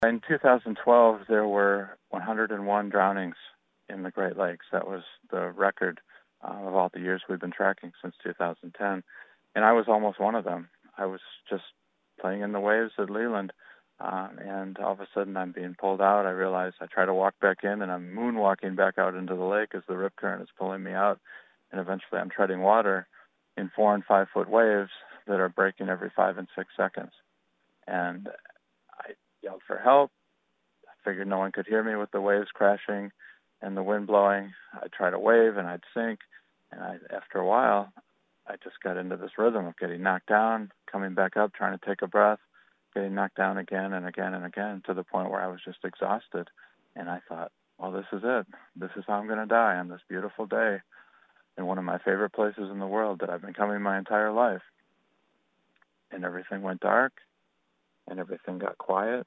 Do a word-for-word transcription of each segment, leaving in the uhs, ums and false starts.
In two thousand twelve, there were one hundred one drownings in the Great Lakes. That was the record uh, of all the years we've been tracking since two thousand ten. And I was almost one of them. I was just playing in the waves at Leland, uh, and all of a sudden I'm being pulled out. I realize I try to walk back in, and I'm moonwalking back out into the lake as the rip current is pulling me out. And eventually I'm treading water in four and five foot waves that are breaking every five and six seconds. And I yelled for help. I figured no one could hear me with the waves crashing and the wind blowing. I'd try to wave and I'd sink. And I, after a while, I just got into this rhythm of getting knocked down, coming back up, trying to take a breath, getting knocked down again and again and again, to the point where I was just exhausted. And I thought, well, this is it. This is how I'm going to die on this beautiful day in one of my favorite places in the world that I've been coming my entire life. And everything went dark, and everything got quiet,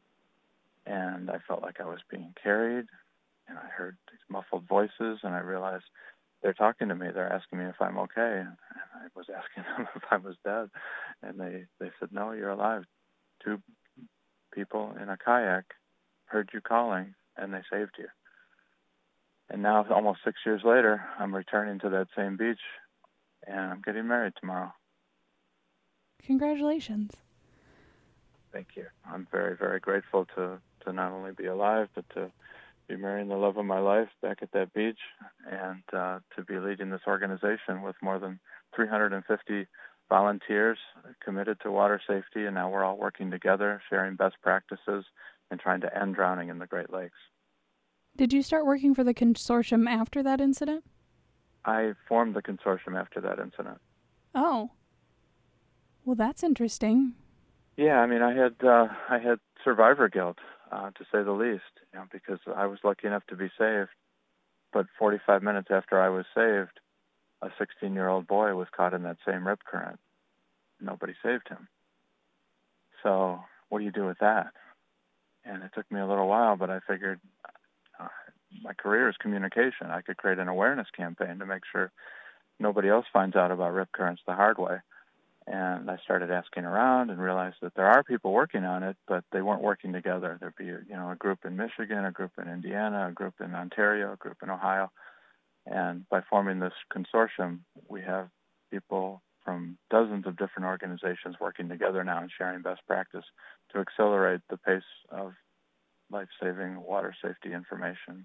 and I felt like I was being carried, and I heard these muffled voices, and I realized they're talking to me. They're asking me if I'm okay, and I was asking them if I was dead, and they, they said, no, you're alive. Two people in a kayak heard you calling, and they saved you. And now, almost six years later, I'm returning to that same beach, and I'm getting married tomorrow. Congratulations. Thank you. I'm very, very grateful to, to not only be alive, but to be marrying the love of my life back at that beach, and uh, to be leading this organization with more than three hundred fifty volunteers committed to water safety, and now we're all working together, sharing best practices, and trying to end drowning in the Great Lakes. Did you start working for the consortium after that incident? I formed the consortium after that incident. Oh. Well, that's interesting. Yeah, I mean, I had uh, I had survivor guilt, uh, to say the least, you know, because I was lucky enough to be saved. But forty-five minutes after I was saved, a sixteen-year-old boy was caught in that same rip current. Nobody saved him. So what do you do with that? And it took me a little while, but I figured uh, my career is communication. I could create an awareness campaign to make sure nobody else finds out about rip currents the hard way. And I started asking around and realized that there are people working on it, but they weren't working together. There'd be, you know, a group in Michigan, a group in Indiana, a group in Ontario, a group in Ohio. And by forming this consortium, we have people from dozens of different organizations working together now and sharing best practice to accelerate the pace of life-saving water safety information.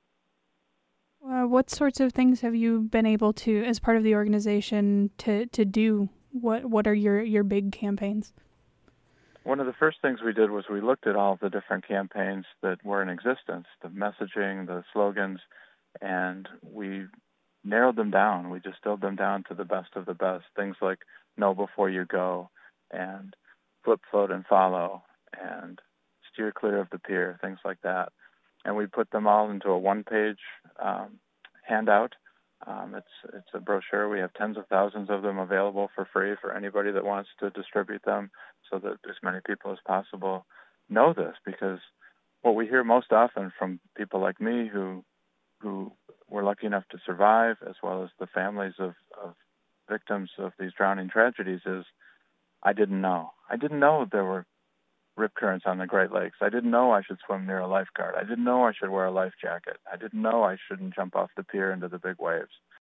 Uh, what sorts of things have you been able to, as part of the organization, to, to do? What what are your, your big campaigns? One of the first things we did was we looked at all of the different campaigns that were in existence, the messaging, the slogans, and we narrowed them down. We distilled them down to the best of the best. Things like know before you go, and flip, float, and follow, and steer clear of the pier, things like that. And we put them all into a one-page um, handout. Um, it's it's a brochure. We have tens of thousands of them available for free for anybody that wants to distribute them, so that as many people as possible know this. Because what we hear most often from people like me who who were lucky enough to survive, as well as the families of, of victims of these drowning tragedies, is I didn't know. I didn't know there were rip currents on the Great Lakes. I didn't know I should swim near a lifeguard. I didn't know I should wear a life jacket. I didn't know I shouldn't jump off the pier into the big waves.